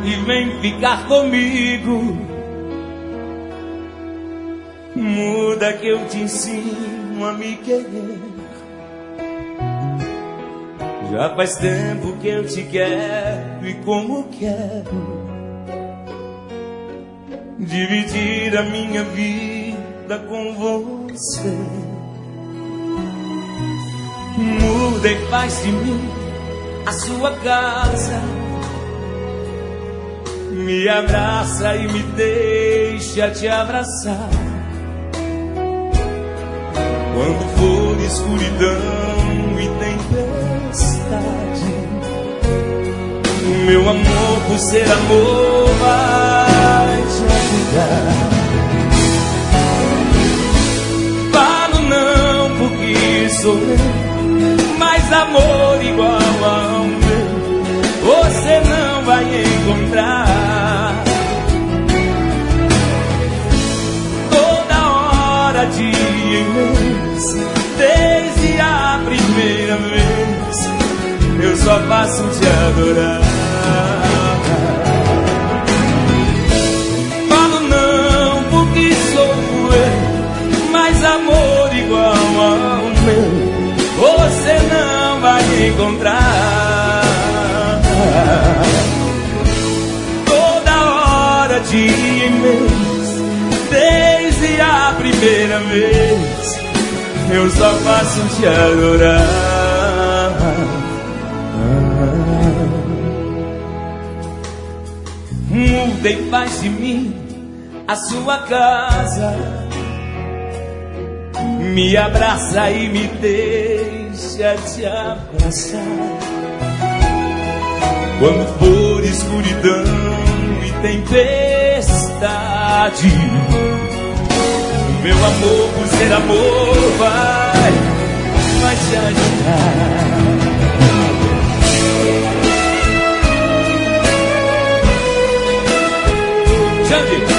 e vem ficar comigo. Muda que eu te ensino a me querer. Já faz tempo que eu te quero e como quero dividir a minha vida com você. Muda e faz de mim a sua casa. Me abraça e me deixa te abraçar. Quando for escuridão e tempestade, meu amor por ser amor vai te ajudar. Falo não porque sou eu, mas amor igual ao meu você não vai encontrar. Toda hora, dia e mês, desde a primeira vez, eu só faço te adorar. Falo não porque sou eu, mas amor igual ao meu você não vai encontrar. Toda hora, dia e mês, desde a primeira vez, eu só faço te adorar. Muda e faz de mim a sua casa. Me abraça e me deixa te abraçar. Quando for escuridão e tempestade, meu amor por ser amor vai te ajudar. Xande.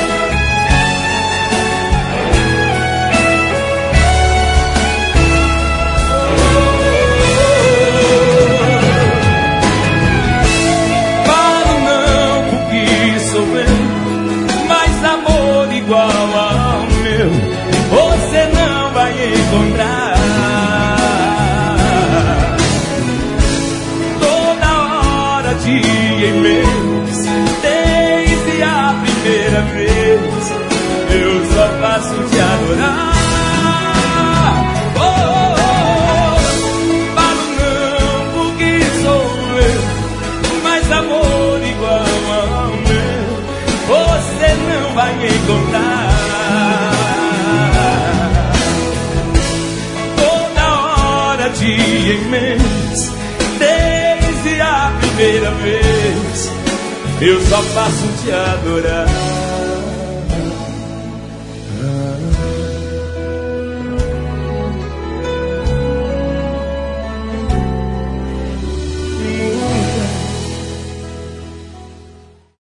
Igual ao meu, você não vai encontrar. Toda hora, dia e mês, desde a primeira vez, eu só faço te adorar. Falo não porque sou eu, mas amor igual ao meu você não vai encontrar. Toda hora, dia e mês, desde a primeira vez, eu só faço te adorar.